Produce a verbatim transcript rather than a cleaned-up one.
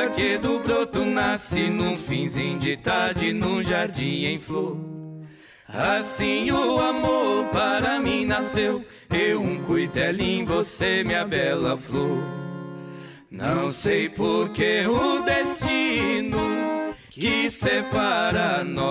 que do broto nasce num finzinho de tarde, num jardim em flor. Assim o amor para mim nasceu, eu um cuitelinho, você minha bela flor. Não sei por que o destino que separa nós